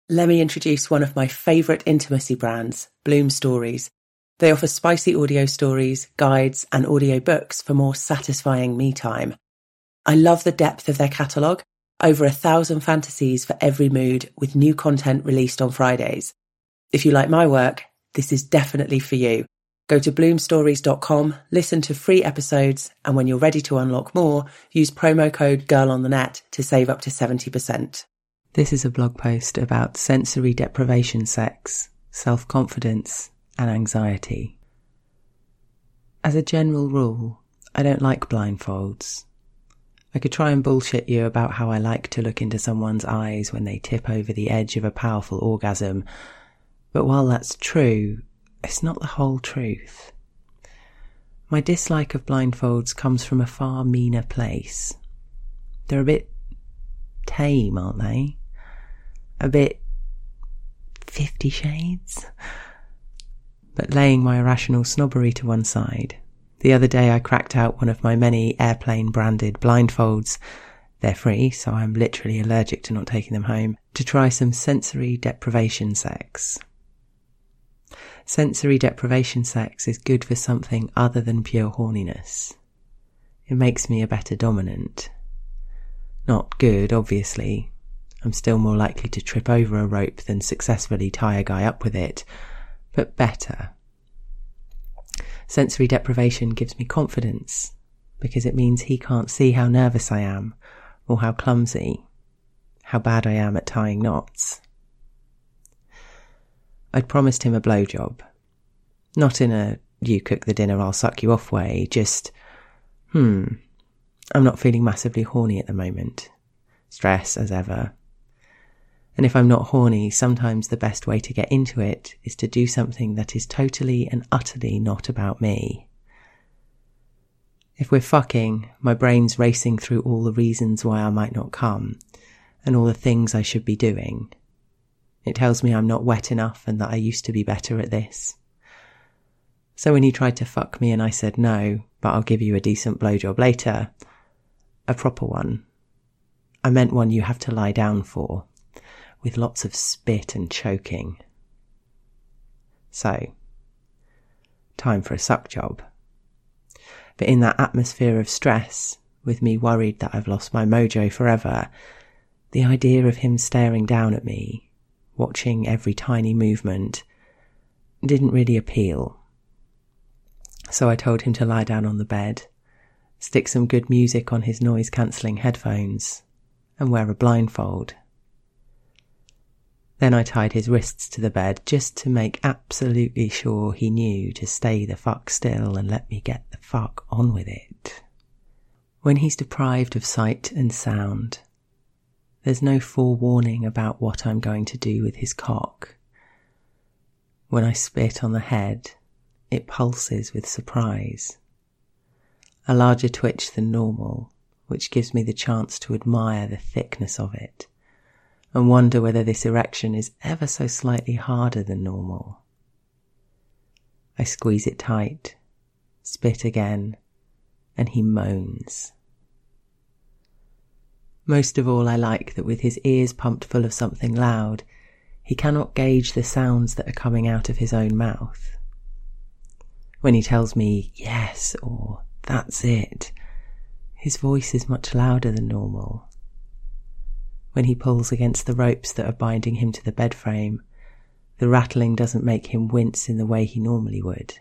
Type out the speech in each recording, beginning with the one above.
Let me introduce one of my favourite intimacy brands, Bloom Stories. They offer spicy audio stories, guides, and audio books for more satisfying me time. I love the depth of their catalogue, over 1,000 fantasies for every mood, with new content released on Fridays. If you like my work, this is definitely for you. Go to bloomstories.com, listen to free episodes, and when you're ready to unlock more, use promo code GIRLONTHENET to save up to 70%. This is a blog post about sensory deprivation sex, self-confidence, and anxiety. As a general rule, I don't like blindfolds. I could try and bullshit you about how I like to look into someone's eyes when they tip over the edge of a powerful orgasm, but while that's true, it's not the whole truth. My dislike of blindfolds comes from a far meaner place. They're a bit tame, aren't they? A bit 50 Shades? But laying my irrational snobbery to one side, the other day I cracked out one of my many Airplane-branded blindfolds. They're free, so I'm literally allergic to not taking them home, to try some sensory deprivation sex. Sensory deprivation sex is good for something other than pure horniness. It makes me a better dominant. Not good, obviously. I'm still more likely to trip over a rope than successfully tie a guy up with it, but better. Sensory deprivation gives me confidence, because it means he can't see how nervous I am, or how clumsy, how bad I am at tying knots. I'd promised him a blowjob. Not in a, you cook the dinner, I'll suck you off way, just, I'm not feeling massively horny at the moment. Stress, as ever. And if I'm not horny, sometimes the best way to get into it is to do something that is totally and utterly not about me. If we're fucking, my brain's racing through all the reasons why I might not come, and all the things I should be doing. It tells me I'm not wet enough and that I used to be better at this. So when he tried to fuck me and I said no, but I'll give you a decent blowjob later, a proper one. I meant one you have to lie down for, with lots of spit and choking. So, time for a suck job. But in that atmosphere of stress, with me worried that I've lost my mojo forever, the idea of him staring down at me, watching every tiny movement, didn't really appeal. So I told him to lie down on the bed, stick some good music on his noise-cancelling headphones, and wear a blindfold. Then I tied his wrists to the bed just to make absolutely sure he knew to stay the fuck still and let me get the fuck on with it. When he's deprived of sight and sound, there's no forewarning about what I'm going to do with his cock. When I spit on the head, it pulses with surprise. A larger twitch than normal, which gives me the chance to admire the thickness of it, and wonder whether this erection is ever so slightly harder than normal. I squeeze it tight, spit again, and he moans. Most of all, I like that with his ears pumped full of something loud, he cannot gauge the sounds that are coming out of his own mouth. When he tells me, yes, or that's it, his voice is much louder than normal. When he pulls against the ropes that are binding him to the bed frame, the rattling doesn't make him wince in the way he normally would.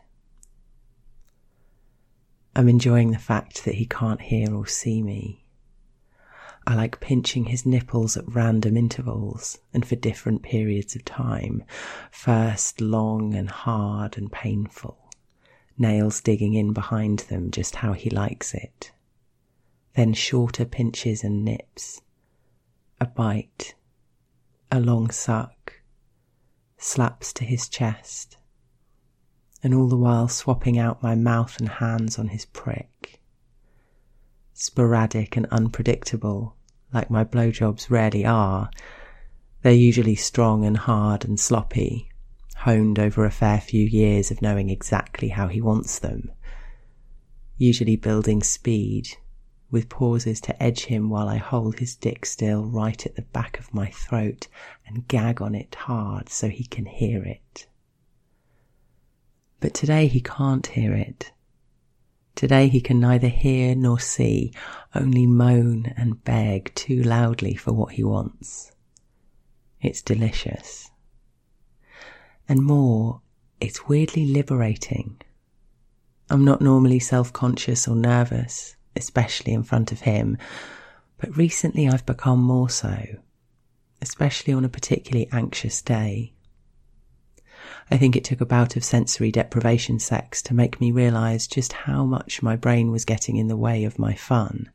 I'm enjoying the fact that he can't hear or see me. I like pinching his nipples at random intervals and for different periods of time, first long and hard and painful, nails digging in behind them just how he likes it, then shorter pinches and nips, a bite, a long suck, slaps to his chest, and all the while swapping out my mouth and hands on his prick. Sporadic and unpredictable, like my blowjobs rarely are, they're usually strong and hard and sloppy, honed over a fair few years of knowing exactly how he wants them, usually building speed, with pauses to edge him while I hold his dick still right at the back of my throat and gag on it hard so he can hear it. But today he can't hear it. Today he can neither hear nor see, only moan and beg too loudly for what he wants. It's delicious. And more, it's weirdly liberating. I'm not normally self-conscious or nervous, especially in front of him, but recently I've become more so, especially on a particularly anxious day. I think it took a bout of sensory deprivation sex to make me realise just how much my brain was getting in the way of my fun.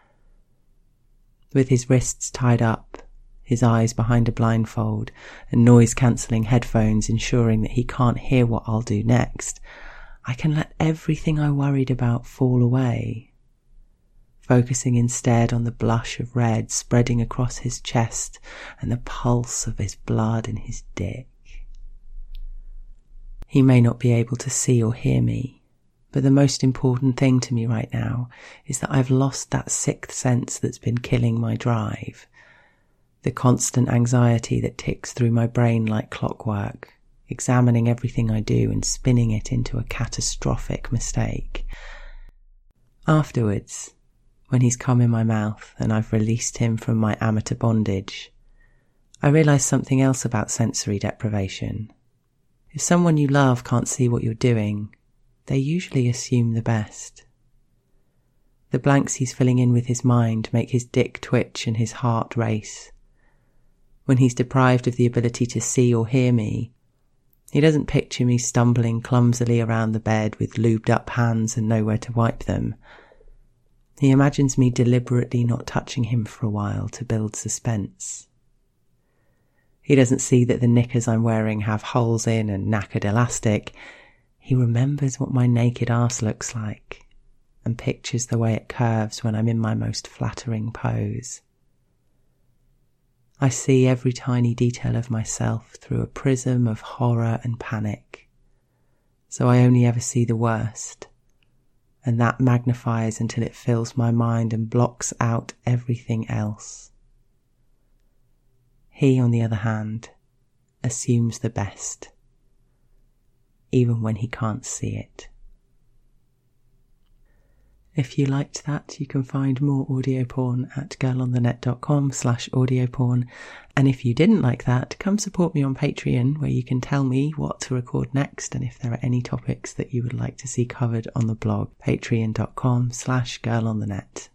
With his wrists tied up, his eyes behind a blindfold, and noise-cancelling headphones ensuring that he can't hear what I'll do next, I can let everything I worried about fall away, focusing instead on the blush of red spreading across his chest and the pulse of his blood in his dick. He may not be able to see or hear me, but the most important thing to me right now is that I've lost that sixth sense that's been killing my drive, the constant anxiety that ticks through my brain like clockwork, examining everything I do and spinning it into a catastrophic mistake. Afterwards, when he's come in my mouth and I've released him from my amateur bondage, I realise something else about sensory deprivation. If someone you love can't see what you're doing, they usually assume the best. The blanks he's filling in with his mind make his dick twitch and his heart race. When he's deprived of the ability to see or hear me, he doesn't picture me stumbling clumsily around the bed with lubed up hands and nowhere to wipe them. He imagines me deliberately not touching him for a while to build suspense. He doesn't see that the knickers I'm wearing have holes in and knackered elastic. He remembers what my naked arse looks like and pictures the way it curves when I'm in my most flattering pose. I see every tiny detail of myself through a prism of horror and panic, so I only ever see the worst, and that magnifies until it fills my mind and blocks out everything else. He, on the other hand, assumes the best, even when he can't see it. If you liked that, you can find more audio porn at girlonthenet.com/audioporn. And if you didn't like that, come support me on Patreon, where you can tell me what to record next and if there are any topics that you would like to see covered on the blog, patreon.com/girlonthenet.